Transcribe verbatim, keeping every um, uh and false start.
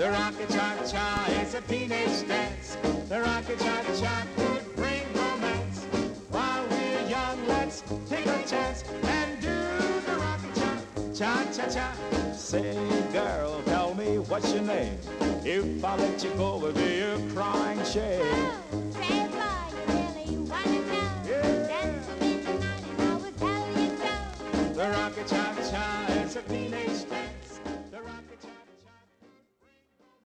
The rocket cha-cha is a teenage dance. The rocket cha-cha could bring romance. While we're young, let's take a chance and do the rocket cha, cha-cha-cha. Say, girl, tell me what's your name. If I let you go, it'll be a crying shame.